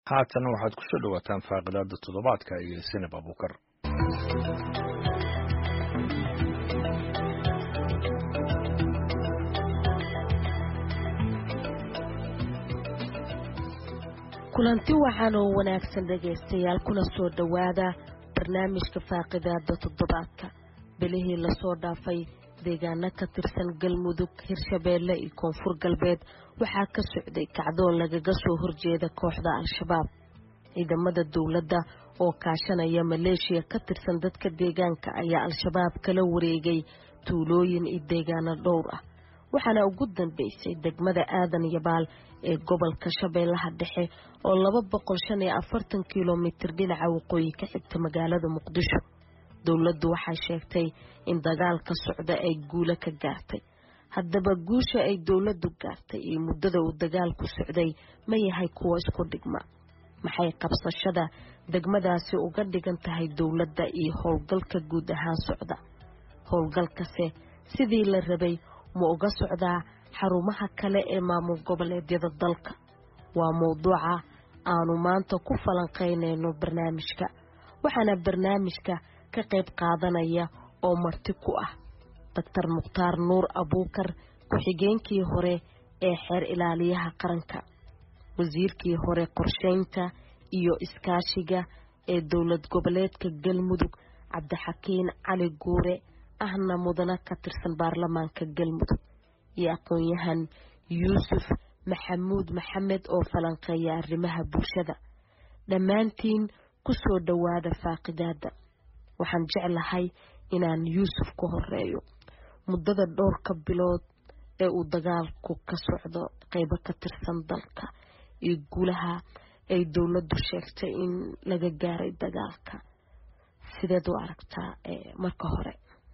haatan waxaad ku soo dhawaataan faaqidaada toddobaadka iyo Sinab Abuukar. kulanti waxaan oo wanaagsan dhageystayaal kuna soo dhawaada barnaamijka faaqidaada toddobaadka. bilihii la soo dhaafay deegaano ka tirsan Galmudug, Hirshabeelle iyo Koonfur Galbeed waxaa ka socday kacdoon lagaga soo horjeeda kooxda Al-Shabaab. ciidamada dawladda oo kaashanaya Maleeshiya ka tirsan dadka deegaanka ayaa Al-Shabaab kala wareegay tuulooyin iyo deegaano dhowr ah. waxaana ugu dambeysay degmada Aadan Yabaal ee gobolka Shabeellaha Dhexe oo 245 kiiloomitir dhinaca waqooyi ka xigta magaalada Muqdisho. dawladdu waxay sheegtay in dagaalka socda ay guulo ka gaartay. haddaba guusha ay dawladdu gaartay iyo muddada uu dagaalku socday ma yahay kuwo isku dhigma? maxay qabsashada degmadaasi uga dhigan tahay dawladda iyo howlgalka guud ahaan socda? howlgalkase sidii la rabay ma uga socdaa xarumaha kale ee maamul goboleedyada dalka? waa mowduuca aanu maanta ku falanqaynayno barnaamijka. waxaana barnaamijka ka qayb qaadanaya oo marti ku ah Dr. Mukhtaar Nuur Abuukar, ku-xigeenkii hore ee xeer ilaaliyaha qaranka, wasiirkii hore qorsheynta iyo iskaashiga ee dowlad goboleedka Galmudug Cabdixakiin Cali Guure, ahna mudana ka tirsan baarlamaanka Galmudug, iyo aqoon-yahan Yuusuf Maxamuud Maxamed oo falanqeeya arrimaha bulshada. dhammaantiin ku soo dhawaada faaqidaada. waxaan jeclahay inaan Yuusuf ku horeeyo. muddada dhowrka bilood ee uu dagaalku ka socdo qaybo ka tirsan dalka iyo guulaha ay dawladdu sheegtay in laga gaaray dagaalka, sideed u aragtaa marka hore?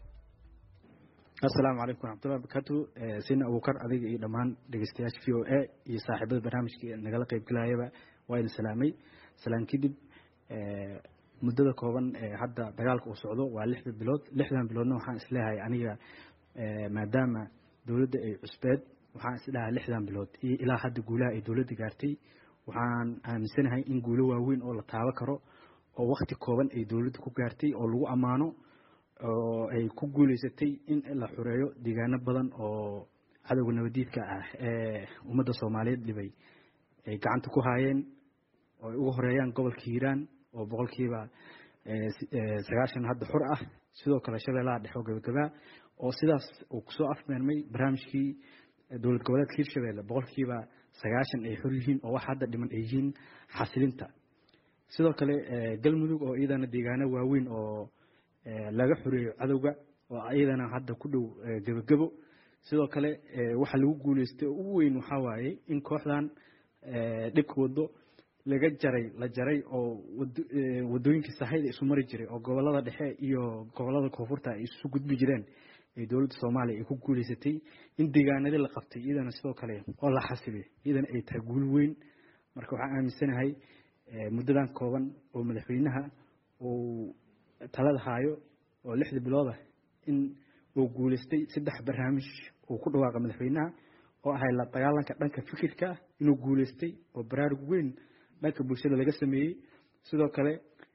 Assalaamu calaykum waraxmatullahi wabarakaatuh. Sinab Abuukar, adiga iyo dhammaan dhageystayaasha VOA iyo saaxiibada barnaamijka nagala qayb galayaba waa idin salaamay. Salaan kadib muddada kooban hadda dagaalka uu socdo waa 6 bilood. 6 biloodna waxaan isleeyahay aniga maadaama dawladda ay cusbeed, waxaan isleeyahay 6 bilood iyo ilaa hadda guulaha ay dawladda gaartay, waxaan aaminsanahay in guulo waaweyn oo la taaban karo oo waqti kooban ay dawladda ku gaartay oo lagu amaano oo ay ku guuleysatay in la xureeyo deegaano badan oo cadawga nabadiidka ah ee ummadda Soomaaliyeed dhibay ay gacanta ku hayeen, oo ay ugu horeeyaan gobolka Hiiraan oo boqolkiiba 90 hadda xur ah, sidoo kale Shabeellaha Dhexe oo gabagaba oo sidaas uu ku soo afmeermay barnaamijkii dowlad goboleedka Hirshabeelle boqolkiiba 90 ay xur yihiin oo wax hadda dhiman ay yihiin xasilinta. sidoo kale Galmudug oo iyadana deegaano waaweyn oo laga xureeyo cadawga oo iyadana hadda ku dhow gabagabo. sidoo kale waxa lagu guuleystay ugu weyn waxa waaye in kooxdan dhibka wado la jaray oo wadooyinka sahayda isu mari jiray oo gobolada dhexe iyo gobolada koonfurta ay isu gudbi jireen ee dawladda Soomaaliya ay ku guuleysatay in deegaanada la qabtay iyadana sidoo kale oo la xasilay iyadana ay tahay guul weyn. marka waxaan aaminsanahay muddadan kooban oo madaxweynaha uu talada hayo oo 6 bilood ah in uu guuleystay 3 barnaamij oo ku dhawaaqa madaxweynaha oo ahay la dagaalanka dhanka fikirka inuu guuleystay oo baraarug weyn dhanka bulshada laga sameeyay. sidoo kale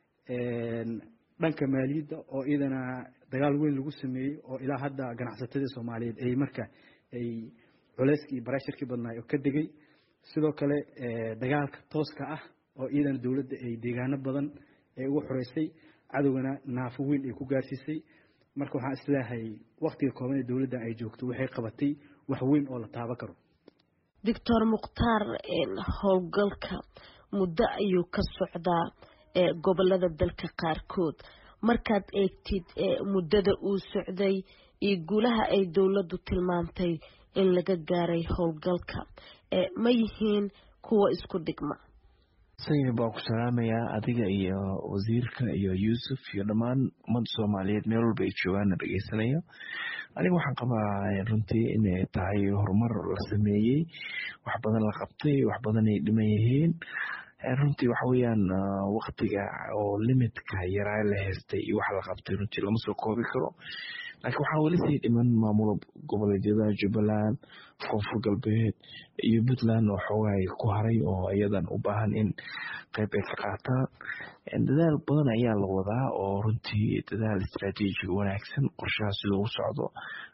dhanka maaliyadda oo iyadana dagaal weyn lagu sameeyay oo ilaa hadda ganacsatada Soomaaliyeed ay marka ay culayskii iyo barashirkii badnaa oo ka degay. sidoo kale dagaalka tooska ah oo iyadana dawladda ay deegaano badan ay ugu xureysay cadawgana naafo weyn ay ku gaarsiisay. marka waxaan isleeyahay waqtiga kooban ee dawladda ay joogto waxay qabatay wax weyn oo la taaban karo. Dr. Mukhtaar, howlgalka muddo ayuu ka socdaa gobolada dalka qaarkood. markaad eegtid muddada uu socday iyo guulaha ay dawladdu tilmaantay in laga gaaray howlgalka, ma yihiin kuwa isku dhigma? sayid baa ku salaamayaa adiga iyo wasiirka iyo Yuusuf iyo dhammaan ummadda Soomaaliyeed meel walba ay joogaan dhageysanayo. aniga waxaan qabaa runtii inay tahay horumar la sameeyay, wax badan la qabtay, wax badan ay dhiman yihiin. runtii waxa weeyaan waqtiga oo limitka yaraa la haystay iyo waxa la qabtay runtii lama soo koobi karo laakiin waxaa weli sii dhiman maamul goboleedyada Jubbaland Koonfur Galbeed iyo Puntland oo xoogaay ku haray oo iyadan u baahan in qayb ay ka qaataan dadaal badan ayaa la wadaa oo runtii dadaal istiraatiiji wanaagsan qorshaha sida uu socdo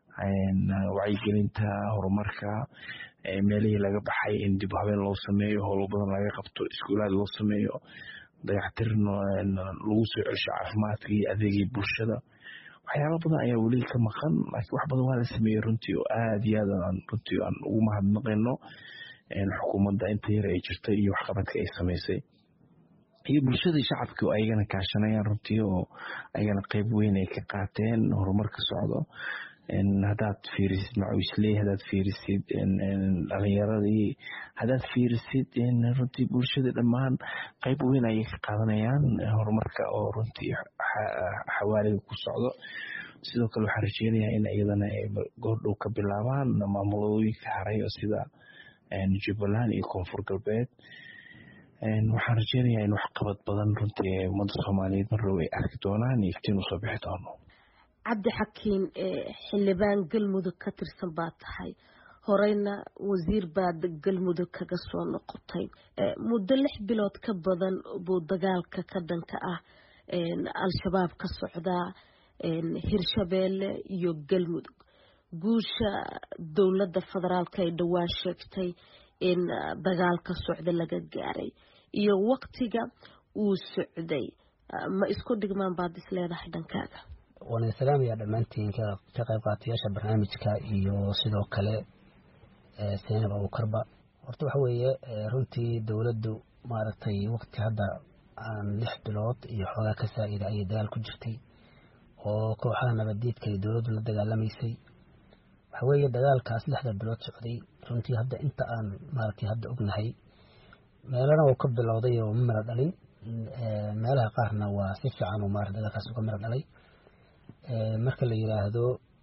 wacyigelinta horumarka meelihii laga baxay in dib habeen loo sameeyo howlo badan laga qabto iskuulaad loo sameeyo dayactir lagu soo celsho caafimaadka iyo adeegii bulshada waxyaalo badan ayaa weli ka maqan laakiin wax badan waa la sameeyey runtii oo aad iyo aad aan runtii aan ugu mahadnaqayno xukuumadda inta yar ay jirtay iyo waxqabadka ay samaysay iyo bulshada shacabka oo ayagana kaashanayaan runtii oo ayagana qayb weyn ay ka qaateen horumarka socdo haddaad fiirisid macawisley haddaad fiirisid dhalinyaradii haddaad fiirisid runtii bulshada dhammaan qayb weyn ayay ka qaadanayaan horumarka oo runtii xawaaliga ku socdo sidoo kale waxaan rajeynayaa in iyadana ay goordhow ka bilaabaan maamulooyinka haray oo sida Jubbaland iyo Koonfur Galbeed waxaan rajeynayaa in waxqabad badan runtii ummadda Soomaaliyeed mar dhow ay arki doonaan iyo iftiin usoo bixi doono cabdi xakiin xildhibaan galmudug ka tirsan baa tahay horeyna wasiir baad galmudug kaga soo noqotay muddo 6 bilood ka badan buu dagaalka ka dhanka ah al-shabaab ka socdaa Hirshabeelle iyo galmudug guusha dowladda federaalka ay dhawaan sheegtay in dagaalka socda laga gaaray iyo waqtiga uu socday ma isku dhigmaan baad isleedahay dhankaaga وانا سلام يا دمانتين كقيبات ياشا برنامجك iyo sidoo kale Seenab Abu Karba horta waxa weeye runtii dawladdu maaragtay waqti hadda aan 6 bilood iyo xoogaa ka saaida ay dagaal ku jirtay oo kooxaha nabadiidka ay dawladdu la dagaalamaysay waxa weeye dagaalkaas 6 bilood socday runtii hadda inta aan maaragtay hadda ognahay meelana uu ka bilowday oo mara dhalin meelaha qaarna waa si fiican oo maaragtay dagaalkaas uga mara dhalay marka la yiraahdo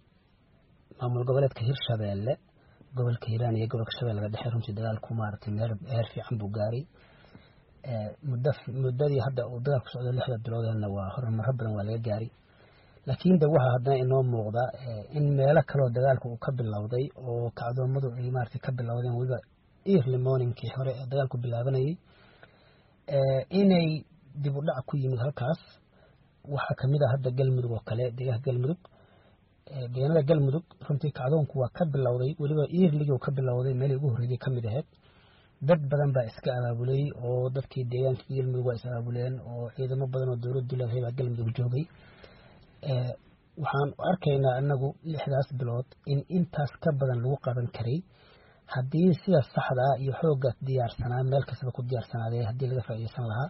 maamul goboleedka Hirshabeelle gobolka Hiiraan iyo gobolka Shabeelle laga dhaxay runtii dagaalku maartay heer fiican buu gaaray muddadii hadda uu dagaalku socdo 6 biloodna waa horumar badan waa laga gaaray laakiin waxa hadda inoo muuqda in meelo kale oo dagaalku uu ka bilowday oo kacdoomadu ay maartay ka bilowdeen waliba early morning-kii hore ee dagaalku bilaabanayay inay dib u dhac ku yimid halkaas waxa kamid ah hadda galmudug oo kale deegaanada galmudug runtii kacdoonku waa ka bilowday waliba early-gu ka bilowday meel ugu horeeyay kamid ahayd dad badan baa iska abaabulay oo dadkii deegaanka galmudug waa is abaabuleen oo ciidamo badan oo dawladdu leedahay baa galmudug joogay waxaan arkaynaa anagu 6daas bilood in intaas ka badan lagu qaban karay haddii sida saxda ah iyo xooga diyaarsanaa meel kasta ku diyaarsanaadee haddii laga faa'iideysan lahaa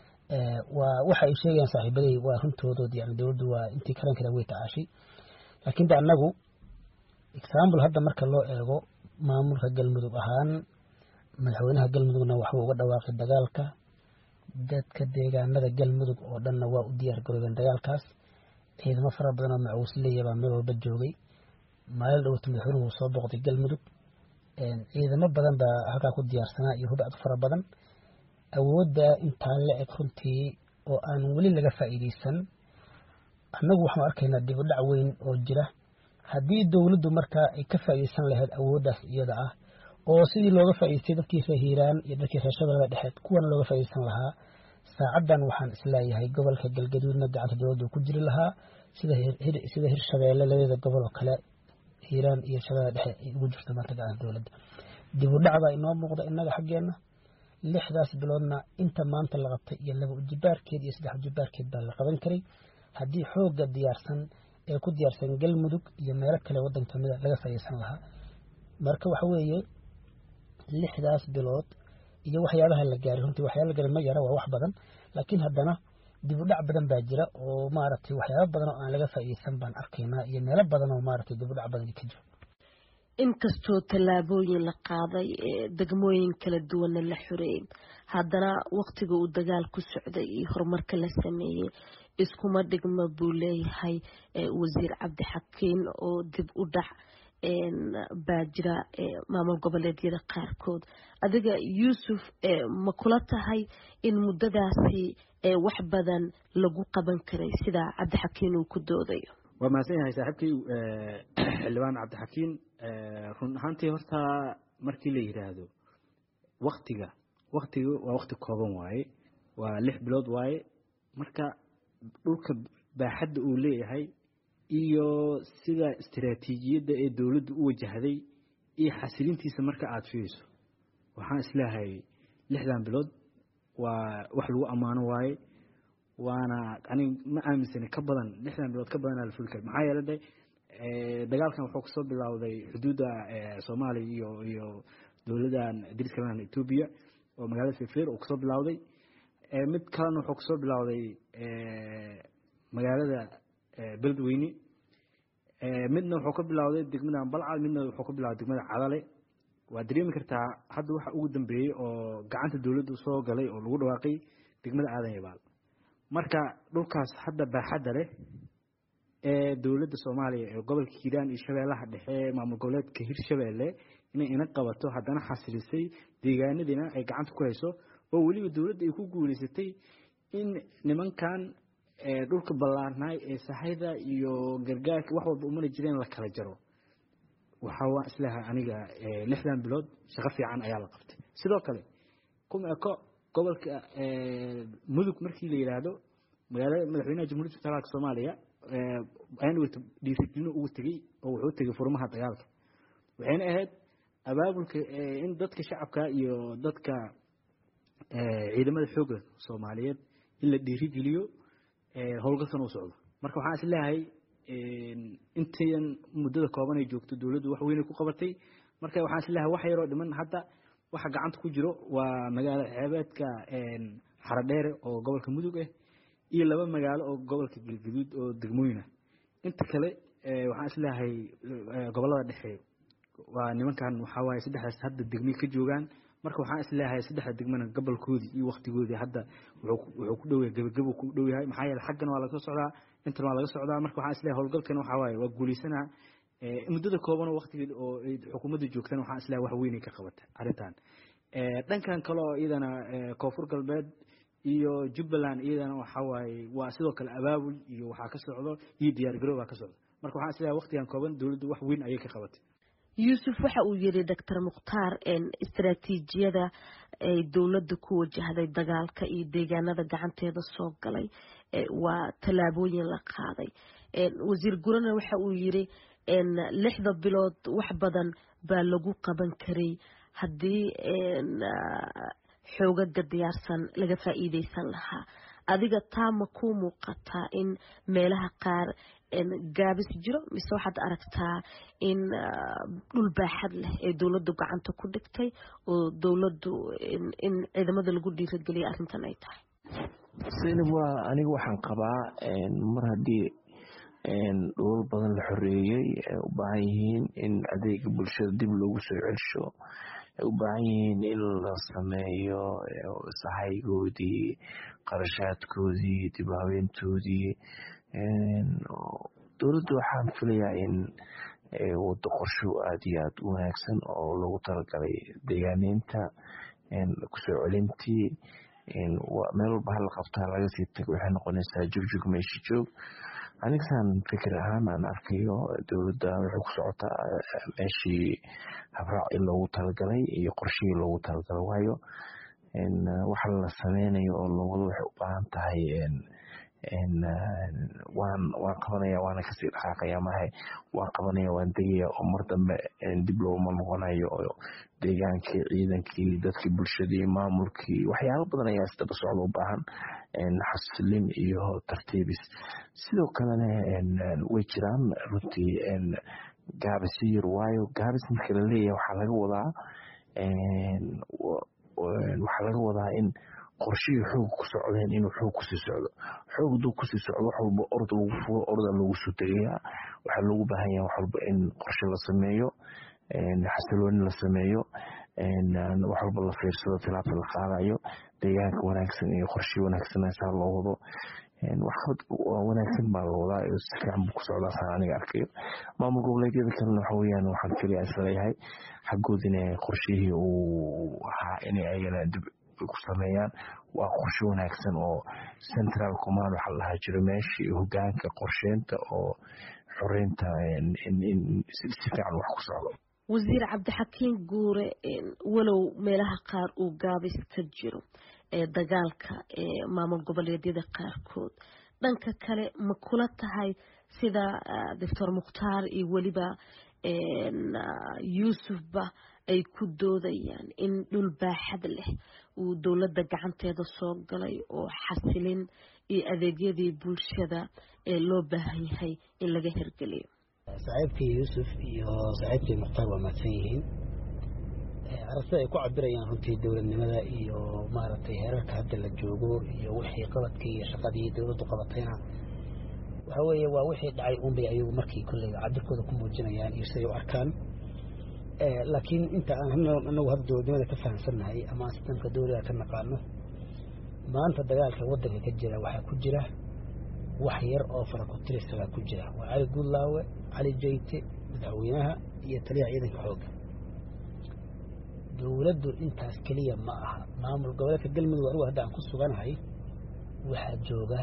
waxa ay sheegayaan saaxiibaday waa runtooda yani dawladdu waa intii karan kara way taashay laakiin anagu example hadda marka loo eego maamulka galmudug ahaan madaxweynaha galmudugna waxa uu uga dhawaaqay dagaalka dadka deegaanada galmudug oo dhanna waa u diyaar garoobeen dagaalkaas ciidamo fara badan oo macawisley baa meel walba joogay maalin dhowr madaxweynuhu soo boqday galmudug ciidamo badan baa halkaa ku diyaarsanaa iyo hubad fara badan awoodda intaa la eg runtii oo aan weli laga faa'iideysan annagu waxaan arkaynaa dib u dhac weyn oo jira haddii dawladdu markaa ay ka faa'iideysan lahayd awooddaas iyada ah oo sidii looga faa'iideystay dadkii reer Hiiraan iyo dadkii reer Shabeelle dhexe kuwan looga faa'iideysan lahaa saacadan waxaan isleeyahay gobolka Galgaduudna gacanta dawladdu ku jiri lahaa sida Hirshabeelle labada gobol oo kale Hiiraan iyo Shabeelle dhexe ay ugu jirto marka gacanta dawladda dib u dhac baa inoo muuqda innaga xaggeena 6daas biloodna inta maanta la qabtay iyo 2 jibaarkeed iyo 3 jibaarkeed baa la qaban karay haddii xooga diyaarsan ee ku diyaarsan galmudug iyo meelo kale wadanka kamid laga faa'iideysan lahaa marka waxa weeye 6daas bilood iyo waxyaabaha la gaaray runtii waxyaabo la gaaray ma yara waa wax badan laakiin haddana dib u dhac badan baa jira oo maaragtay waxyaabo badan oo aan laga faa'iideysan baan arkaynaa iyo meelo badan oo maaragtay dib u dhac badan ka jiro inkastoo tallaabooyin la qaaday degmooyin kala duwan la xureeyay haddana waqtiga uu dagaal ku socday iyo horumarka la sameeyay iskuma dhigma buu leeyahay wasiir cabdi xakiin oo dib u dhac baa jira maamul goboleedyada qaarkood adiga Yuusuf ma kula tahay in muddadaasi wax badan lagu qaban karay sida Cabdixakiin uu ku doodayo waa maasan yahay saaxiibkii xildhibaan Cabdixakiin run ahaantii horta markii la yiraahdo waqtiga waa waqti kooban waaye waa 6 bilood waaye marka dhulka baaxadda uu leeyahay iyo sida istiraatiijiyadda ee dawladdu u wajahday iyo xasilintiisa marka aad fiiriso waxaan islaahay 6 bilood waa wax lagu amaano waaye waana ani ma aaminsani ka badan 6 bilood ka badan la fulkay maxaa yeelay dagaalkan wuxuu ka soo bilowday xuduudda Soomaaliya iyo dawladdan dariska lana Itoobiya oo magaalada Fefer oo ka soo bilowday mid kalena wuxuu ka soo bilowday magaalada Beledweyne midna wuxuu ka bilowday degmada Balcad midna wuxuu ka bilowday degmada Cadale waa dareemi kartaa hadda waxa ugu dambeeyay oo gacanta dawladdu soo galay oo lagu dhawaaqay degmada Aadan Yabaal marka dhulkaas hadda baaxadda leh ee dawladda Soomaaliya ee gobolka Hiiraan iyo Shabeellaha Dhexe maamul goboleedka Hirshabeelle inay ina qabato haddana xasilisay deegaanadina ay gacanta ku hayso oo waliba dawladda ay ku guuleysatay in nimankan dhulka ballaarnay ee sahayda iyo gargaarka wax walba u mari jireen la kala jaro waxa waa islaha aniga 6 bilood shaqo fiican ayaa la qabtay sidoo kale kuma gobolka mudug markii la yiraahdo magaalada madaxweynaha jamhuuriyadda federaalka Soomaaliya aynu dhiirigelin ugu tagay oo wuxuu tagay furmaha dagaalka waxayna ahayd abaabulka in dadka shacabka iyo dadka ciidamada xoogga Soomaaliyeed in la dhiirigeliyo howlgalkan uu socdo marka waxaan islaahay intaan muddada kooban ay joogto dawladdu wax weyn ku qabatay marka waxaan islaahay wax yar oo dhiman hadda waxa gacanta ku jiro waa magaalada xeebeedka Xaradheere oo gobolka Mudug ah iyo 2 magaalo oo gobolka Galgaduud oo degmooyina inta kale waxaan islaahay gobolada dhexe waa nimankan waxa waaye 3 hadda degmay ka joogan marka waxaan islaahay 3 degmana gobolkoodii iyo waqtigoodii hadda wuxuu ku dhow yahay gabagabo ku dhow yahay maxaa yeelay xaggan waa laga socdaa inta waa laga socdaa marka waxaan islaahay howlgalkan waxa waaye waa guuleysana muddada kooban oo waqtigeeda oo xukuumadda joogtana waxaan islaahay wax weyn ka qabatay arintan dhankan kale oo iyadana Koonfur Galbeed iyo Jubbaland iyadana waxa waaye waa sidoo kale abaabul iyo waxa ka socdo iyo diyaar garow ka socdo marka waxaan islaahay waqtigan kooban dawladdu wax weyn ayay ka qabatay Yuusuf waxa uu yiri Dr. Mukhtaar istiraatiijiyada ay dawladdu ku wajahday dagaalka iyo deegaanada gacanteeda soo galay waa talaabooyin la qaaday wasiir Gurana waxa uu yiri 6 bilood wax badan baa lagu qaban karay hadii xoogaga diyaarsan laga faa'iideysan lahaa adiga taama ku muuqata in meelaha qaar gaabis jiro mise waxaad aragtaa in dhul baaxad leh ee dawladdu gacanta ku dhigtay oo dawladdu in ciidamada lagu dhiirigeliyo arrintan ay tahay waa aniga waxaan qabaa mar haddii dhul badan la xoreeyay u baahan yihiin in adeega bulshada dib loogu soo celsho u baahan yihiin in la sameeyo sahaygoodii qarashaadkoodii dib u habeyntoodii dawladdu waxaan filayaa in wado qorsho aad iyo aad u wanaagsan oo loogu talagalay deegaaneynta kusoo celintii meel walba hala qabtaa laga sii tago waxay noqonaysaa jugjug meesha joog anigsaan fikir ahaan aan arkayo dawladda waxay ku socotaa meeshii habraac in loogu talagalay iyo qorshihii loogu talagalay waayo waxa la sameynayo oo lowada waxay u baahan tahay waan qabanaya waana kasii dhaqaaqaya mahay waan qabanaya waan degaya oo mar dambe dib looma noqonayo oo deegaankii ciidankii dadkii bulshadii maamulkii waxyaalo badan ayaa isdaba socda u baahan xasilin iyo tartiibis sidoo kalena way jiraan runtii gaabis yar waayo gaabis marka la leeyahay waxaa laga wadaa in qorshihii xoog ku socdeen inuu xoog kusii socdo xoog duu kusii socdo wax walba orda lagu fulo orda lagu soo tegayaa waxaa loogu baahan yahay wax walba in qorshe la sameeyo xasilooni la sameeyo wax walba la fiirsado tilaabta la qaadayo deegaanka wanaagsan iyo qorshe wanaagsan saa loo wado waxqabad wanaagsan baa la wadaa oo si fiican buu ku socdaa saan aniga arkayo maamul goboleedyada kalena waxa weeyaan waxaan keliya isleeyahay xaggood inay qorshihii uu ahaa inay ayagana dib ku sameeyaan waa qorshe wanaagsan oo central command waxa la jiro meeshii hogaanka qorsheynta oo xoreynta in si fiican wax ku socdo wasiir cabdixakiin guure walow meelaha qaar uu gaabis ka jiro dagaalka maamul goboleedyada qaarkood dhanka kale ma kula tahay sida doctor mukhtaar iyo weliba yuusufba ay ku doodayaan in dhul baaxad leh uu dowladda gacanteeda soo galay oo xasilin iyo adeegyadii bulshada loo baahan yahay in laga hirgeliyo saaxiibkii yuusuf iyo saaxiibkii mukhtaar waa mahadsan yihiin aragtida ay ku cabirayaan runtii dowladnimada iyo maaragtay heerarka hadda la joogo iyo wixii qabadkii iyo shaqadii dowladdu qabatayna waxa weeye waa wixii dhacay unbay ayagu markii kolley cabirkooda ku muujinayaan iyo siday u arkaan laakiin inta aan anagu hadda dowladnimada ka fahamsannahay ama aan sistamka dowliga ka naqaano maanta dagaalka waddanka ka jira waxaa ku jira wax yar oo faraku-tirisagaa ku jira waa cali guudlaawe cali jayte madaxweynaha iyo taliyaha ciidanka xoogga dowladdu intaas keliya ma aha maamul goboleedka galmudug anigu hadda aan ku suganahay waxaa jooga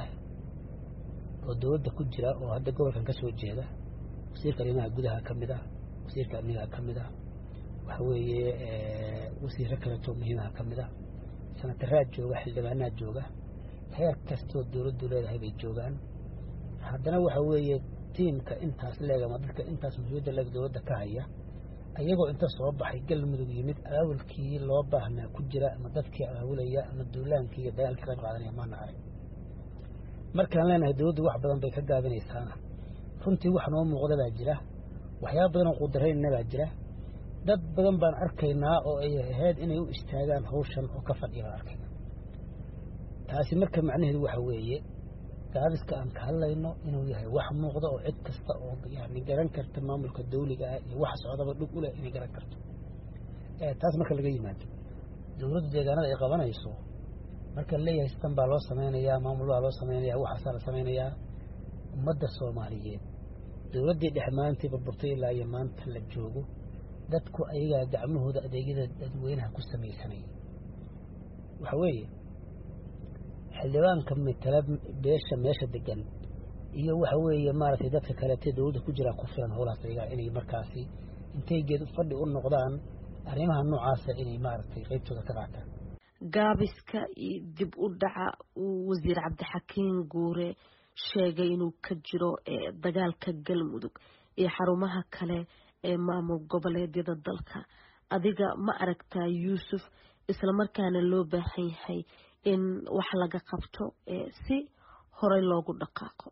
oo dowladda ku jira oo hadda gobolkan ka soo jeeda wasiirka arrimaha gudaha ka mid ah wasiirka amnigaha ka mid ah waxa weeye wasiirro kaleetoo muhiimaha ka mid ah sanataraad jooga xildhibaanaad jooga heer kastoo dowladdu leedahay bay joogaan haddana waxa weeye tiimka intaas leeg ama dadka intaas mas-uuliyadda leeg dowladda ka haya ayagoo inta soo baxay galmudug yimid abaabulkii loo baahnaa ku jira ama dadkii abaabulaya ama duulaankii iyo dagaalkii qayb qaadanaya maana arag markaan leenahay dowladdu wax badan bay ka gaabinaysaana runtii wax noo muuqda baa jira waxyaaba badan oo qudarayna baa jira dad badan baan arkaynaa oo ay ahayd inay u istaagaan hawshan oo ka fadhiya baan arkaynaa taasi marka macnaheedu waxa weeye gaabiska aan ka hadlayno inuu yahay wax muuqda oo cid kasta oo yani garan karta maamulka dawliga ah iyo waxa socdaba dhug u leh inay garan karto taas marka laga yimaado dowladda deegaanada ay qabanayso marka leeyahay sistem baa loo sameynayaa maamul baa loo sameynayaa waxaasaa la sameynayaa ummadda soomaaliyeed dowladdii dhexmaantii burburtay ilaa iyo maanta la joogo dadku ayagaa gacmahooda adeegyada dadweynaha ku samaysanaya waxa weeye xildhibaanka matala beesha meesha degan iyo waxa weeye maaragtay dadka kaleete dowladda ku jira ku filan howlahaas ayagaa inay markaasi intay geed fadhi u noqdaan arrimaha noocaasa inay maaragtay qaybtooda ka qaataan gaabiska iyo dib u dhaca uu wasiir cabdixakiin guure sheegay inuu ka jiro dagaalka galmudug iyo xarumaha kale ee maamul goboleedyada dalka adiga ma aragtaa yuusuf islamarkaana loo baahan yahay in wax laga qabto si horey loogu dhaqaaqo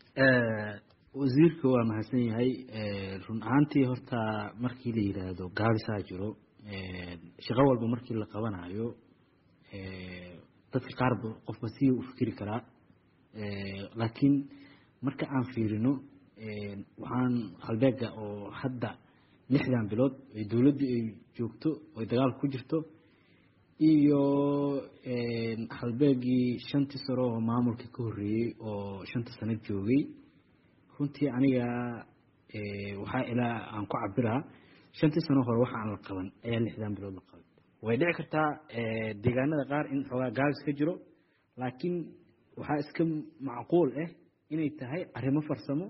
wasiirka waa mahadsan yahay run ahaantii horta markii la yidhaahdo gaabisaa jiro shaqo walba markii la qabanayo dadka qaarba qofba si u fikiri karaa laakiin marka aan fiirino waxaan halbeega oo hadda 6 bilood ay dowladdu ay joogto oo dagaal ku jirto iyo halbeegii 5 sano oo maamulka ka horeeyay oo 5 sano joogay runtii aniga waxaa ilaa aan ku cabiraa 5 sano hore waxa aan la qaban ayaa 6 bilood la qaban way dhici kartaa deegaanada qaar in xogaa gaabis ka jiro laakiin waxaa iska macquul ah inay tahay arrimo farsamo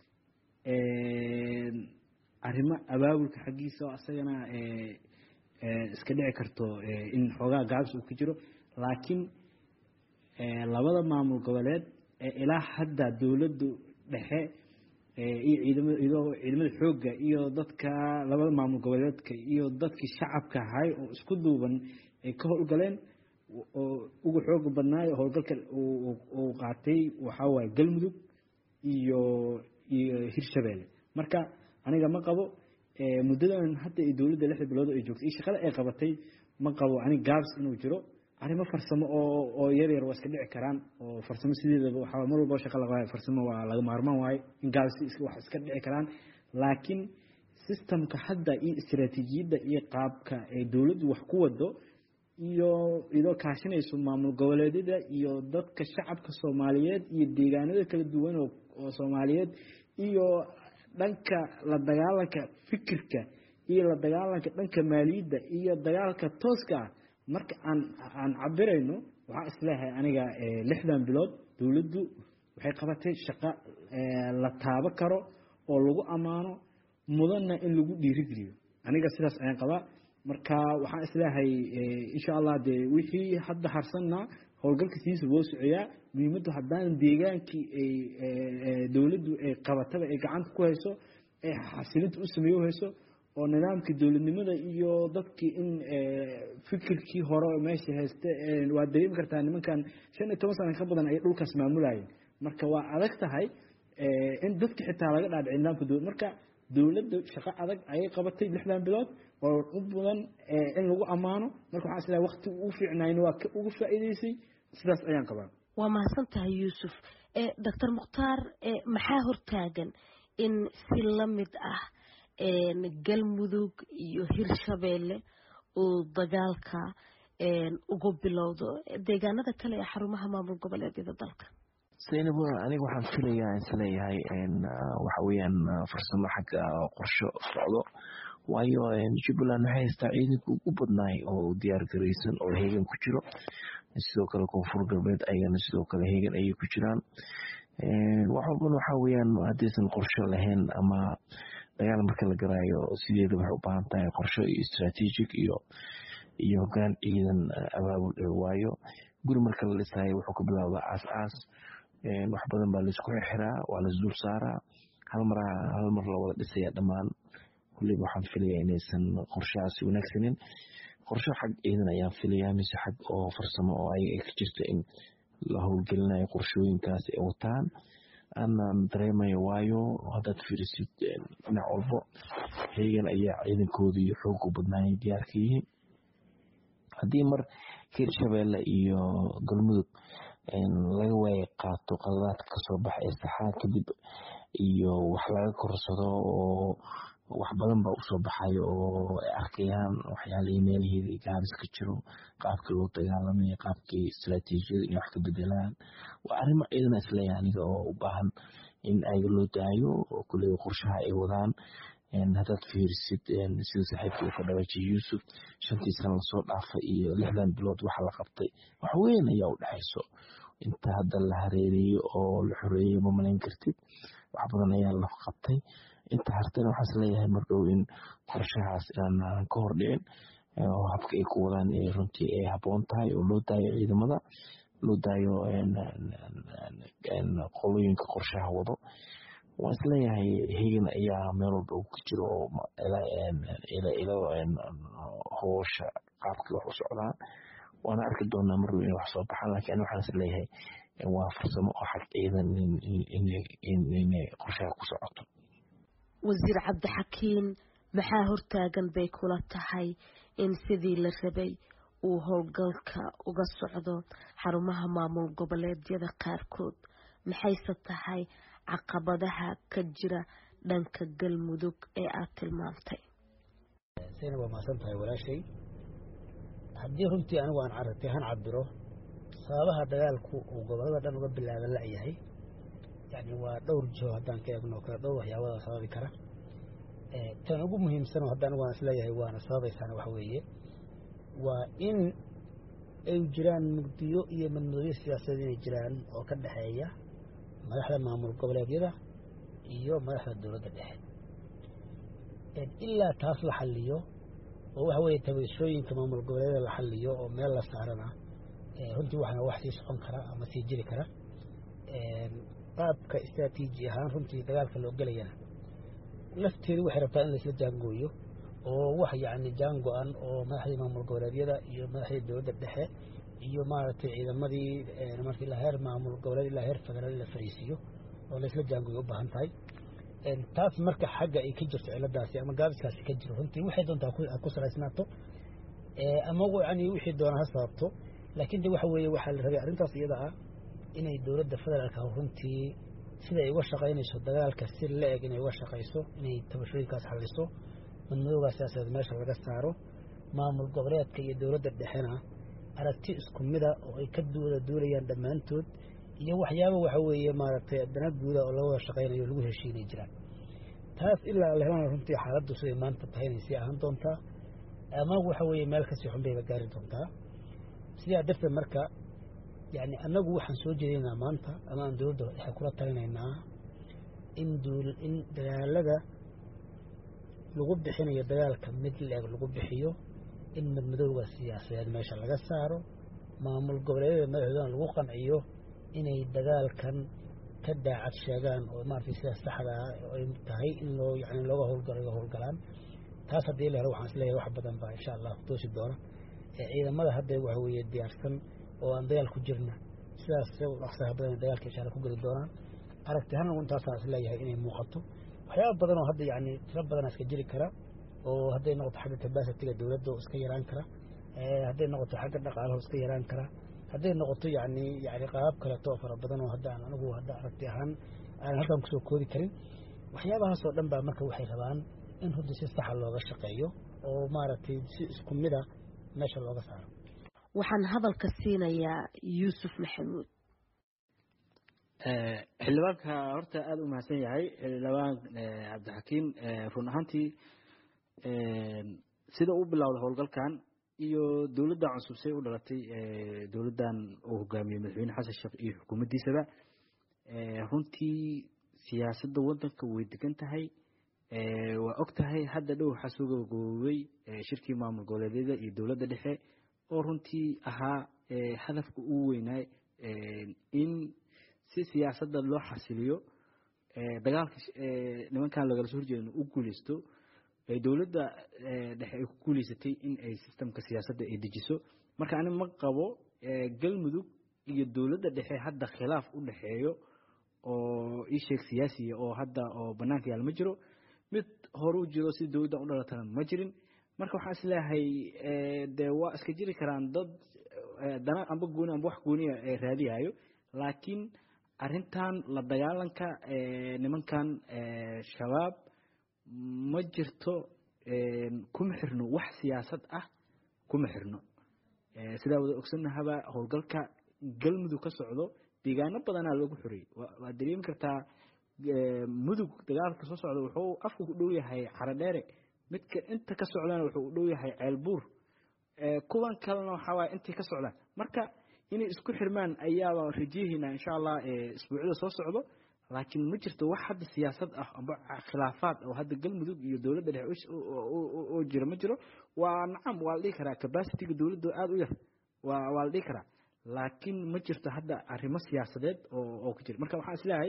arrimo abaabulka xagiisa asagana iska dhici karto in xogaa gaabis uu ka jiro laakiin labada maamul goboleed ilaa hadda dowladdu dhexe iyo ciidamada xoogga iyo dadka labada maamul goboleedka iyo dadkii shacabka ahay oo isku duuban ay ka howlgaleen oo ugu xoog badnaayo howlgalka uu qaatay waxa waaye galmudug iyo hirshabeelle marka aniga ma qabo muddadan hadda ay dowladda 6 bilood ay joogtay shaqada ay qabatay ma qabo aniga gaabs inuu jiro arrimo farsamo oo yar waa iska dhici karaan oo farsamo sideedaba waxa mar walba shaqo laga waayo farsamo waa laga maarmaan waayo in gaabs wax iska dhici karaan laakiin systemka hadda iyo istiraatiijiyadda iyo qaabka ay dowladdu wax ku wado iyo idoo kaashanayso maamul goboleedyada iyo dadka shacabka Soomaaliyeed iyo deegaanada kala duwan oo Soomaaliyeed iyo dhanka la dagaalanka fikirka iyo la dagaalanka dhanka maaliyadda iyo dagaalka tooska marka aan cabirayno waxa islaahay aniga 6 bilood dawladdu waxay qabatay shaqo la taabo karo oo lagu amaano mudana in lagu dhiirigeliyo aniga sidaas ayaan qabaa marka waxaan islaahay insha Allah de wixii hadda harsanna howlgalkiisa wuu socyaa muhiimadu haddaan deegaankii dawladdu ay qabataba ay gacanta ku hayso ay xasilinta u sameeyo hayso oo nidaamkii dawladnimada iyo dadkii in fikirkii hore meesha haysta waa dareemi kartaa nimankan 15 sano ka badan ay dhulkaas maamulayeen marka waa adag tahay in dadkii xitaa laga dhaadhicin nidaamka dawladda marka dawladda shaqo adag ayay qabatay 6 bilood oo u badan in lagu amaano marka waxaan islaahay waqti ugu fiicnaayn waa ugu faa'iideysay sidaas ayaan qabaa waa mahadsantahay Yuusuf Dr. Mukhtaar maxaa hortaagan in si la mid ah galmudug iyo Hirshabeelle oo dagaalka ugu bilowdo deegaanada kale ee xarumaha maamul goboleedyada dalka Zainabo aniga waxaan filayaa in leeyahay waxa weeyaan farsamo xagga qorshe socdo waayo Jubaland waxay haystaa ciidanka ugu badnaay oo diyaar gareysan oo heegan ku jiro sidoo kale koonfur galbeed ayagana sidoo kale heegan ayay ku jiraan waxa weeyaan haddaysan qorshe lahayn ama dagaal marka la garaayo sideeda waxay u baahan tahay qorshe iyo strategic iyo hoggaan ciidan abaabul waayo guri marka la dhisayo wuxuu ka bilaabaa aas wax badan baa la isku xiraa waa la isdul saaraa hal mar la wada dhisaya dhammaan kulli waxaan filayaa inaysan qorshahaasi wanaagsanin qorshe xag ciidan ayaan filayaa mise xag oo farsamo oo ay ka jirta in la howlgelinayo qorshooyinkaas ay wataan aanan dareemayo waayo haddaad fiirisid dhinac walbo heegan ayaa ciidankooda iyo xoog u badnaayay diyaarka yihiin haddii mar Hirshabeelle iyo galmudug laga waayay qaato qaladaadka kasoo baxay saxaa kadib iyo wax laga korsado oo wax badan baa usoo baxay oo ay arkayaan waxyaalihii meelihii gaabis ka jiro qaabkii loo dagaalamay qaabkii istiraatiijiyada in wax ka bedelaan waa arrimo ciidan isleeyahay aniga oo u baahan in ay loo daayo oo kulli qorshaha ay wadaan haddaad fiirisid sida saaxiibkii uu ka dhawaajiyay Yuusuf 5 sano lasoo dhaafay iyo 6 bilood waxa la qabtay wax weyn ayaa u dhaxayso inta hadda la hareeriyo oo la xoreeyay ma malayn kartid wax badan ayaa la qabtay inta hartana waxaan isleeyahay mardow in qorshahaas aan ka hor dhicin oo habka ay ku wadaan runtii ay habboon tahay oo loo daayo ciidamada loo daayo qolooyinka qorshaha wado waan isleeyahay heegan ayaa meel walba ku jiro oo howsha qaabkii wax u socdaan waana arki doonaa mar weyn wax soo baxaan laakiin waxaan isleeyahay waa farsamo oo xag ciidan in qorshaha ku socoto wasiir Cabdixakiin maxaa hortaagan bay kula tahay in sidii la rabay uu howlgalka uga socdo xarumaha maamul goboleedyada qaarkood maxayse tahay caqabadaha ka jira dhanka galmudug ee aad tilmaantay Zainabo maasan tahay walaashay haddii runtii anigu aan aragtay han cabiro sababaha dagaalku uu gobolada dhan uga bilaaban la yahay yani waa dhowr jiho haddaan ka eegno kala dhowr waxyaabada sababi kara tan ugu muhiimsan haddaan waan isleeyahay waana sababaysaana waxa weeye waa in ay jiraan mugdiyo iyo madmadooyo siyaasadeed inay jiraan oo ka dhexeeya madaxda maamul goboleedyada iyo madaxda dowladda dhexe ilaa taas la xalliyo oo waxa weeye tabashooyinka maamul goboleedyada la xalliyo oo meel la saarana runtii waxana wax sii socon kara ama sii jiri kara qaabka istiraatiiji ahaan runtii dagaalka loo gelayana lafteedu waxay rabtaa in laisla jaangooyo oo wax yacni jaango-an oo madaxdii maamul goboleedyada iyo madaxdii dowladda dhexe iyo maaragtay ciidamadii markii la heer maamul goboleed ilaa heer federaal la fariisiyo oo laisla jaangooyo u baahan tahay taas marka xagga ay ka jirto ciladaasi ama gaabiskaasi ka jiro runtii waxay doontaa ku salaysnaato ama yani wixii doona ha sababto laakiin de waxa weeye waxaa la rabay arrintaas iyada ah inay dowladda federaalka runtii sida ay uga shaqaynayso dagaalka si la eg inay uga shaqayso inay tabashooyinkaas xalliso madmadowgaas siyaasadeed meesha laga saaro maamul goboleedka iyo dowladda dhexena aragti isku mida oo ay ka duulayaan dhammaantood iyo waxyaabo waxa weeye maaragtay dana guuda oo laga wada shaqaynayo lagu heshiinay jiraan taas ilaa la helana runtii xaaladdu siday maanta tahay inay sii ahaan doontaa ama waxa weeye meel kasii xun bayba gaari doontaa sidaa darteed marka yani annagu waxaan soo jeedinaynaa maanta ama aan dowladda dhexe kula talinaynaa in dagaalada lagu bixinayo dagaalka mid leeg lagu bixiyo in madmadowga siyaasadeed meesha laga saaro maamul goboleedyada madaxdoodana lagu qanciyo inay dagaalkan ka daacad sheegaan oo maaragtay sida saxda ah ay tahay in loo yani looga howlgalaan taas haddii la helo waxaan isleeyahay wax badan baa insha allah toosi doona ciidamada hadda waxa weeye diyaarsan oo aan dagaal ku jirna sidaas dhaqsaha badan dagaalka insha allah ku geli doonaan aragti ahaan intaasaan isleeyahay inay muuqato waxyaaba badan oo hadda yani tiro badan iska jiri kara oo hadday noqoto xagga capacity-ga dowladda oo iska yaraan kara hadday noqoto xagga dhaqaalaha oo iska yaraan kara hadday noqoto yani qaabab kaleeto oo fara badan oo hadda aan anigu hadda aragti ahaan aan halkan kusoo koodi karin waxyaabahaas oo dhan baa marka waxay rabaan in runtii si saxa looga shaqeeyo oo maaragtay si isku mida meesha looga saaro waxaan hadalka siinayaa yuusuf maxamuud xildhibaanka horta aada u mahadsan yahay xildhibaan cabdixakiim run ahaantii sida uu bilowday howlgalkan iyo dowladda cusub say u dhalatay dowladdan uu hogaamiyey madaxweyne xasan sheekh iyo xukuumaddiisaba runtii siyaasadda waddanka way degan tahay waa og tahay hadda dhow waxaa soo gabagaboobay shirkii maamul goboleedyada iyo dowladda dhexe oo runtii ahaa hadafka ugu weynaay in si siyaasadda loo xasiliyo dagaalka nimankan lagala soo horjeedana u guuleysto dowladda dhexe ay ku guuleysatay in ay sistemka siyaasadda ay dejiso marka ani ma qabo galmudug iyo dowladda dhexe hadda khilaaf u dhexeeyo oo ii sheeg siyaasiya oo hadda oo banaanka yaal ma jiro mid hore u jiro si dowladda u dhalatana ma jirin marka waxaan isleeyahay dee waa iska jiri karaan dad dana amba gooni amba wax gooniya raadiyayo laakiin arrintan la dagaalanka nimankan shabaab ma jirto kuma xirno wax siyaasad ah kuma xirno sidaa wada ogsanahaba howlgalka galmudug ka socdo deegaano badanaa loogu xoreeyey waa dareemi kartaa mudug dagaalka soo socda wuxuu afku ku dhow yahay xaradheere midka inta ka socdana wuxuu u dhow yahay ceelbuur kuwan kalena waxaa waaye intay ka socdaan marka inay isku xirmaan ayaaba rajayahaynaa insha allah isbuucyada soo socdo laakiin ma jirto wax hadda siyaasad ah amba khilaafaad oo hadda galmudug iyo dowladda dhexe oo jira ma jiro waa nacam waa la dhihi karaa capacity-ga dowladda aada u yar waa la dhihi karaa laakiin ma jirto hadda arrimo siyaasadeed oo ku jira marka waxaan isleeyahay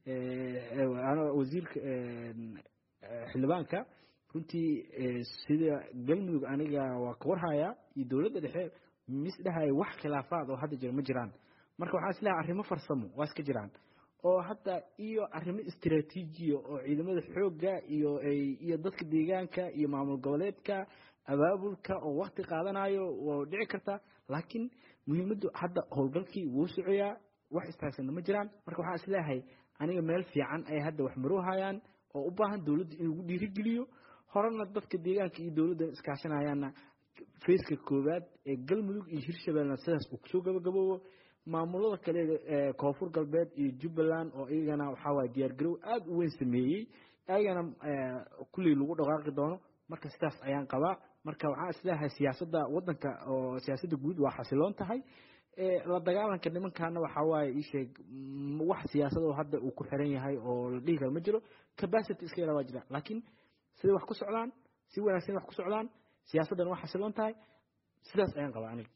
wasiirka xildhibaanka runtii sida galmudug aniga waa ka warhayaa iyo dowladda dhexe misdhahay wax khilaafaad oo hadda jira ma jiraan marka waxaan isleeyahay arrimo farsamo waa iska jiraan oo hadda iyo arrimo istiraatiijiya oo ciidamada xoogga iyo dadka deegaanka iyo maamul goboleedka abaabulka oo waqti qaadanayo waa dhici karta laakiin muhiimaddu hadda howlgalkii wuu socoyaa wax istaagsanna ma jiraan marka waxaan isleeyahay aniga meel fiican ay hadda wax maruuhayaan oo u baahan dowladda in lagu dhiirigeliyo horena dadka deegaanka iyo dowladda iskaashanayaanna fayska koowaad ee galmudug iyo hirshabeellena sidaas uu kusoo gabagaboobo maamulada kale koonfur galbeed iyo jubbaland oo iyagana waxaa waaye diyaargarow aada u weyn sameeyey ayagana kulley lagu dhaqaaqi doono marka sidaas ayaan qabaa marka waxaan isleeyahay siyaasadda waddanka oo siyaasadda guud waa xasiloon tahay la dagaalanka nimankaana waxaa waaye ii sheeg wax siyaasad oo hadda uu ku xiran yahay oo la dhihi karo ma jiro capacity iska yara waa jira laakiin siday wax ku socdaan si wanaagsan wax ku socdaan siyaasaddan waa xasiloon tahay sidaas ayaan qabaa aniga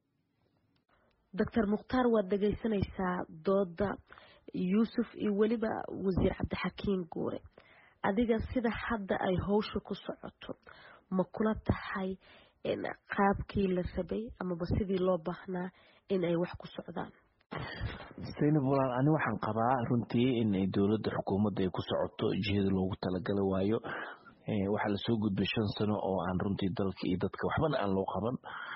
doctor mukhtaar waad dhegaysanaysaa dooda yuusuf iyo weliba wasiir cabdixakiim guure adiga sida hadda ay howsha ku socoto ma kula tahay qaabkii la rabay amaba sidii loo baahnaa in ay wax ku socdaan zaynab walaal ani waxaan qabaa runtii in dowladda xukuumadda ay ku socoto jihada loogu talagala waayo waxaa lasoo gudbay 5 sano oo aan runtii dalka iyo dadka waxbana aan loo qaban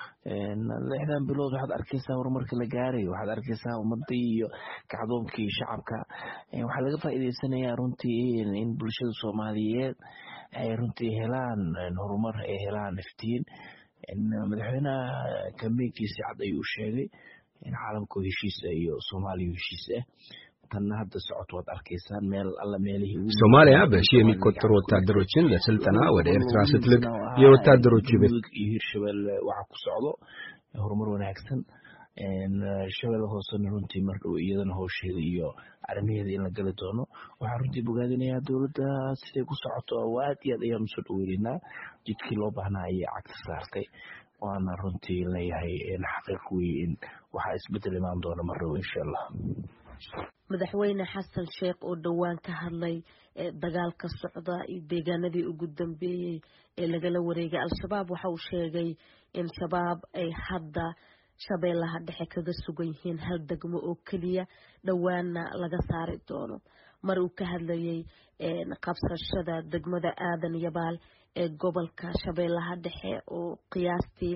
6 bilood waxaad arkaysaa horumarka la gaaray waxaad arkaysaa ummadii iyo kacdoonkii shacabka waxaa laga faa'iideysanayaa runtii in bulshada Soomaaliyeed ay runtii helaan horumar ay helaan iftiin madaxweynaha kambeynkiisi cad ayuu sheegay in caalamka heshiisa iyo Soomaaliya heshiis ah tanna hadda socod waad arkaysaan meel alla meelihii ሶማሊያ በሺህ የሚቆጠሩ ወታደሮችን ለስልጠና ወደ ኤርትራ ስትልክ የወታደሮቹ ቤት hirshabelle waxa ku socdo horumar wanaagsan shabeelle hoosena runtii mar dhow iyadana howsheeda iyo arrimaheeda in la gali doono waxaan runtii bogaadinayaa dowladda siday ku socoto aad iyo aad ayaan usoo dhaweynaynaa jidkii loo baahnaa ayay cagta saartay waana runtii leeyahay xaqiiq weeye in waxaa isbedel imaan doona mar dhow insha allah madaxweyne xasan sheekh oo dhowaan ka hadlay dagaalka socda iyo deegaanadii ugu dambeeyay ee lagala wareegay al-shabaab waxa uu sheegay in shabaab ay hadda shabeellaha dhexe kaga sugan yihiin hal degmo oo keliya dhowaanna laga saari doono mar uu ka hadlayay qabsashada degmada aadan yabaal ee gobolka shabeellaha dhexe oo qiyaastii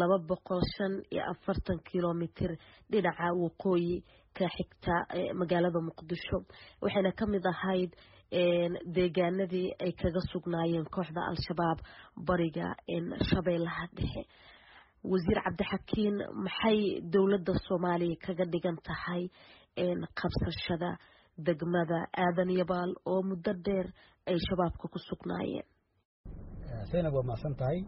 245 kilomitir dhinaca waqooyi ka xigta magaalada muqdisho waxayna ka mid ahayd deegaanadii ay kaga sugnaayeen kooxda al-shabaab bariga shabeellaha dhexe wasiir cabdixakiin maxay dowladda Soomaaliya kaga dhigan tahay qabsashada degmada aadan yabaal oo muddo dheer ay shabaabka ku sugnaayeen Zainab waa maasan tahay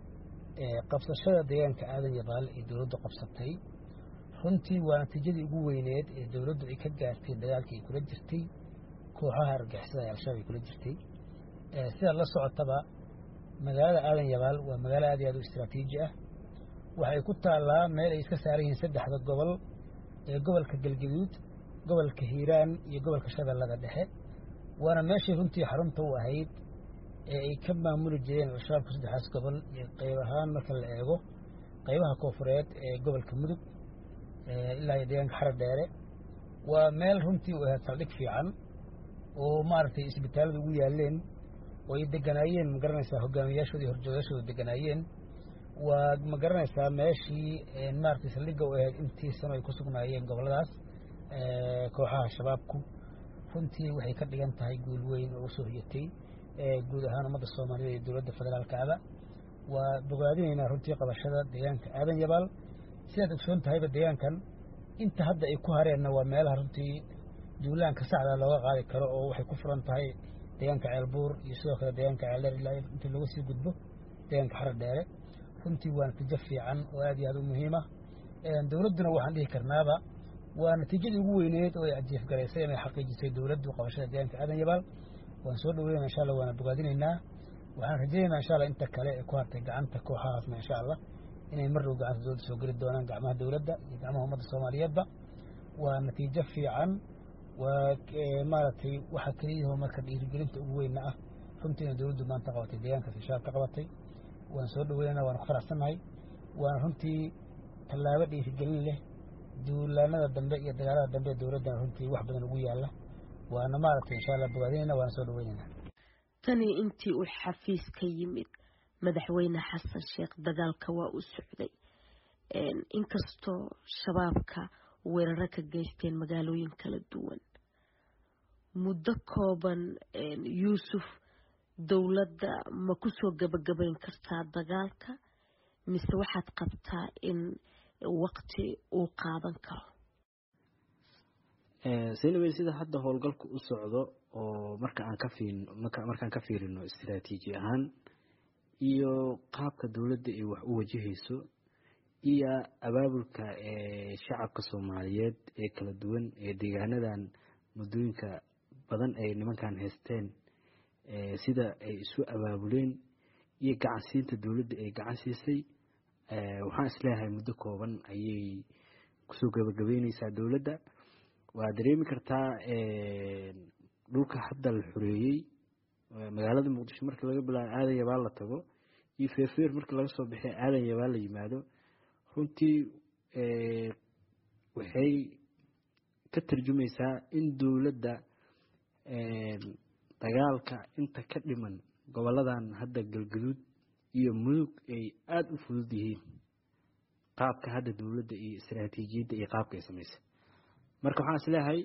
qabsashada deegaanka aadan yabaal ee dowladdu qabsatay runtii waa natiijadii ugu weyneed ee dowladdu ay ka gaartay dagaalkii ay kula jirtay kooxaha argagixisada ee al-shabaab ay kula jirtay sida la socotaba magaalada aadan yabaal waa magaalo aad iyo aad u istiraatiiji ah waxay ku taallaa meel ay iska saaran yihiin saddexda gobol ee gobolka galgaduud gobolka hiiraan iyo gobolka shabeellada dhexe waana meeshii runtii xarunta u ahayd ee ay ka maamuli jireen al-shabaabka saddexdaas gobol iyo qayb ahaan marka la eego qaybaha koofureed ee gobolka mudug ilaa iyo deegaanka xara dheere waa meel runtii u ahayd saldhig fiican oo maaragtay isbitaalada ugu yaaleen oo ay deganaayeen ma garanaysaa hogaamiyaashooda iyo horjoogayaashooda deganaayeen waa ma garanaysaa meeshii maaragtay saldhigga u ahayd intii sano ay ku sugnaayeen goboladaas kooxaha shabaabku runtii waxay ka dhigan tahay guul weyn oo usoo hiyatay guud ahaan ummadda Soomaaliyeed iyo dowladda federaalkaaba waa bogaadinaynaa runtii qabashada deegaanka aadan yabaal sidaad ogsoon tahayba deegaankan inta hadda ay ku hareenna waa meelaha runtii duulaanka saxda looga qaadi karo oo waxay ku furan tahay deegaanka ceelbuur iyo sidoo kale deegaanka ceeldheer ilaa intii lagu sii gudbo deegaanka xara dheere runtii waa natiijo fiican oo aad iyo aad u muhiim ah dowladduna waxaan dhihi karnaaba waa natiijadii ugu weyneed oo ay ajiif garaysay inay xaqiijisay dowladdu qabashada deegaanka aadan yabaal waan soo dhaweynaa insha Allah waana bogaadinaynaa waxaan rajaynaynaa insha Allah inta kale ee ku hartay gacanta kooxahaasna insha Allah inay mar dhow gacanta dowladda soo geli doonaan gacmaha dowladda iyo gacmaha ummadda Soomaaliyeedba waa natiijo fiican waa maaragtay waxa kaliya marka dhiirigelinta ugu weyn ah runtii in dowladdu maanta qabatay deegaanka shabaab ka qabatay waan soo dhaweynaa waan ku faraxsanahay waan runtii tallaabo dhiirigelin leh duulaanada dambe iyo dagaalada dambe dowladda runtii wax badan ugu yaala waana maaragtay insha Allah bogaadinayna waan soo dhaweynayna tani intii uu xafiis ka yimid madaxweyne xasan sheekh dagaalka waa u socday inkastoo shabaabka weeraro ka geysteen magaalooyin kala duwan muddo kooban Yuusuf dowladda ma ku soo gabagabayn kartaa dagaalka mise waxaad qabtaa in waqti uu qaadan karo Zainab sida hadda howlgalku u socdo oo markaan ka fiirino istiraatiiji ahaan iyo qaabka dowladda ay wax u wajahayso iyo abaabulka shacabka Soomaaliyeed ee kala duwan ee deegaanadan muddooyinka badan ay nimankan haysteen sida ay isu abaabuleen iyo gacansiinta dowladda ay gacan siisay waxaan isleeyahay muddo kooban ayay kusoo gabagabeynaysaa dowladda waa dareemi kartaa dhulka hadda la xoreeyay magaalada muqdisho marka laga bilaabo aadan yabaal la tago iyo feerfeer marka laga soo bixiyo aadan yabaal la yimaado runtii waxay ka tarjumaysaa in dowladda dagaalka inta ka dhiman goboladan hadda galgaduud iyo mudug ay aada u fudud yihiin qaabka hadda dowladda iyo istiraatiijiyadda iyo qaabka ay samaysay marka waxaan isleeyahay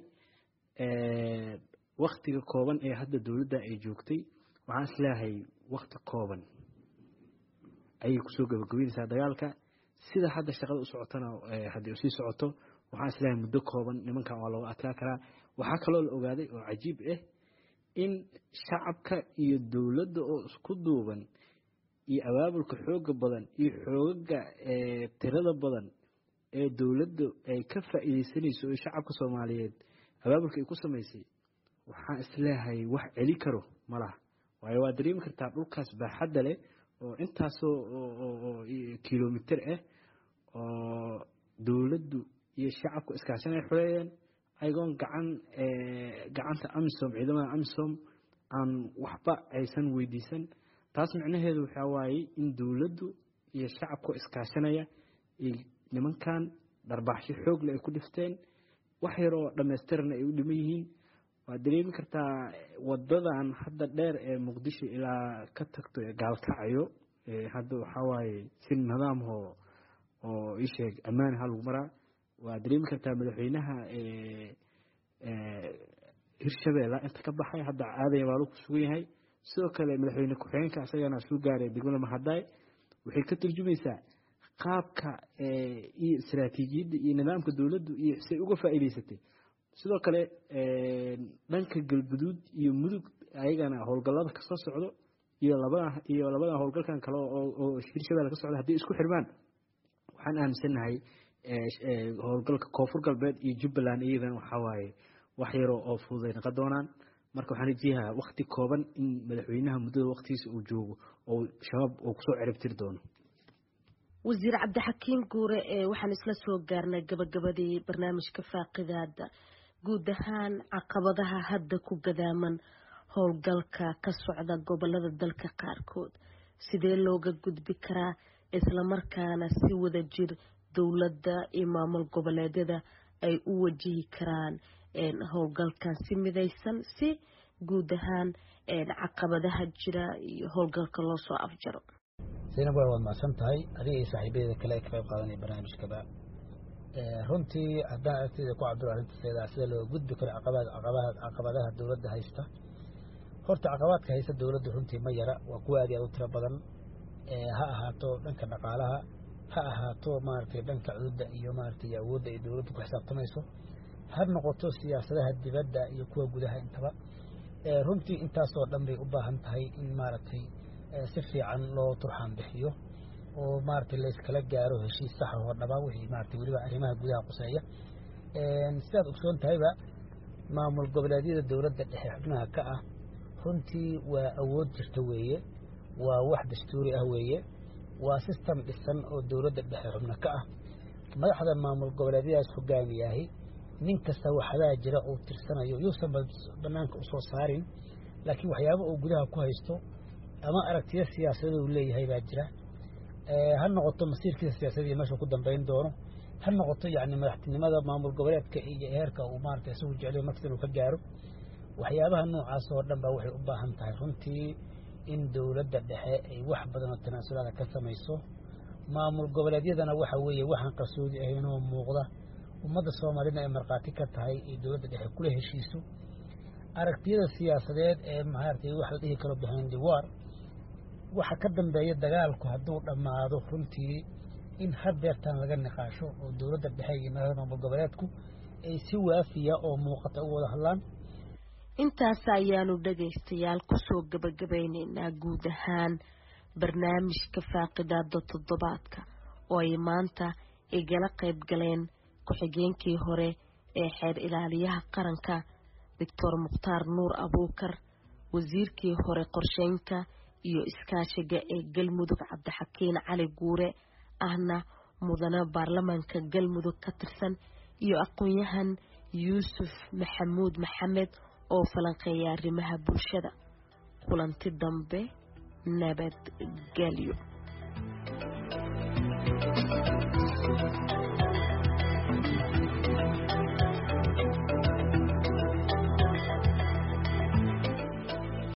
waktiga kooban ee hadda dowladda ay joogtay waxaan isleeyahay wakti kooban ayay kusoo gabagabeynaysaa dagaalka sida hadda shaqada u socotana haddii usii socoto waxaan islahay muddo kooban nimankan waa looga adkaa karaa waxaa kaloo la ogaaday oo cajiib ah in shacabka iyo dowladda oo isku duuban iyo abaabulka xooga badan iyo xoogaga tirada badan ee dowladda ay ka faa'iideysanayso oo shacabka Soomaaliyeed abaabulka ay ku sameysay waxaan isleeyahay wax celi karo malaha waayo waa dareemi kartaa dhulkaas baaxadda leh oo intaas oo kiiloomitir ah oo dowladdu iyo shacabku iskaashanay xoreeyeen ayagoon gacanta AMISOM ciidamada AMISOM aan waxba aysan weydiisan taas macnaheedu waxa waaye in dowladdu iyo shacabku iskaashanaya nimankan darbaaxshi xoog leh ay ku dhifteen wax yar oo dhameystiran ay u dhiman yihiin waa dareemi kartaa wadadan hadda dheer ee Muqdisho ilaa ka tagto gaalkacyo hadda waxa waaye si nidaam oo isheeg amaan hal ugu maraa waa dareemi kartaa madaxweynaha Hirshabeelle inta ka baxay hadda aaday waa ku sugan yahay sidoo kale madaxweyne ku-xigeenka asagana soo gaaray degmada Mahadaay waxay ka turjumaysaa qaabka iyo istiraatiijiyadda iyo nidaamka dowladdu iyo si uga faa'iideysatay sidoo kale dhanka galguduud iyo mudug ayagana howlgallada ka soo socdo iyo labada howlgalkan kale oo Hirshabeelle ka socda haddii isku xirmaan waxaan aaminsanahay howlgalka koonfur galbeed iyo Jubbaland iyadana waxa waaye wax yar oo fududeyn qad doonaan marka waxaan rajayaa waqti kooban in madaxweynaha muddada waqtigiisa uu joogo oo shabaab uu kusoo ciribtiri doono wasiir Cabdixakiin Guure waxaan isla soo gaarnay gabagabadii barnaamijka faaqidaada guud ahaan caqabadaha hadda ku gadaaman howlgalka ka socda gobolada dalka qaarkood sidee looga gudbi karaa isla markaana si wada jir dowladda iyo maamul goboleedyada ay u wajihi karaan howlgalkan si midaysan si guud ahaan caqabadaha jira iyo howlgalka loo soo afjaro Zainab waa mahadsan tahay adiga iyo saaxiibada kale ka qayb qaadanay barnaamijkaba runtii haddaan aragtida ku cabiro arrinta sida loo gudbi karo caqabadaha dowladda haysta horta caqabadka haysta dowladda runtii ma yara waa kuwa aad u tiro badan ha ahaato dhanka dhaqaalaha ha ahaato maaragtay dhanka cududda iyo maaragtay awoodda ay dowladdu ku xisaabtamayso ha noqoto siyaasadaha dibadda iyo kuwa gudaha intaba runtii intaasoo dhan bay u baahan tahay in maaragtay si fiican loo turxaan bixiyo oo maaragtay la iskala gaaro heshiis sax oo dhaba wixii maaragtay weliba arrimaha gudaha quseeya sidaad ogsoon tahayba maamul goboleedyada dowladda dhexe xubnaha ka ah runtii waa awood jirta weeye waa wax dastuuri ah weeye waa system dhisan oo dowladda dhexe xubna ka ah madaxda maamul goboleedyadaas hogaamiyahay nin kasta waxadaa jira uu tirsanayo yuusan banaanka u soo saarin laakiin waxyaabo uu gudaha ku haysto ama aragtiyo siyaasadeed uu leeyahay baa jira ha noqoto masiirkiisa siyaasadeed meesha ku dambeyn doono ha noqoto yacni madaxtinimada maamul goboleedka iyo heerka uu maaragtay isagu jecel maqsad uu ka gaaro waxyaabaha noocaas oo dhan baa waxay u baahan tahay runtii in dowladda dhexe ay wax badan oo tanaasulaada ka samayso maamul goboleedyadana waxa weeye waxaan qarsoodi ahayn oo muuqda ummadda Soomaalida ay marqaati ka tahay ee dowladda dhexe kula heshiiso aragtiyada siyaasadeed ee maaragtay wax la dhihi karo behind the war waxa ka dambeeya dagaalku hadduu dhammaado runtii in hadeertan laga niqaasho oo dowladda dhexe iyo maamul goboleedku ay si waafiya oo muuqata u wada hadlaan intaas ayaanu dhageystayaal ku soo gabagabaynaynaa guud ahaan barnaamijka faaqidaada toddobaadka oo ay maanta igala qayb galeen ku-xigeenkii hore ee xeer ilaaliyaha qaranka Dr. Mukhtaar Nuur Abuukar wasiirkii hore qorsheynta iyo iskaashiga ee Galmudug Cabdixakiin Cali Guure ahna mudane baarlamaanka Galmudug ka tirsan iyo aqoon-yahan Yuusuf Maxamuud Maxamed oo falanqeeya arrimaha bulshada kulanti dambe nabadgelyo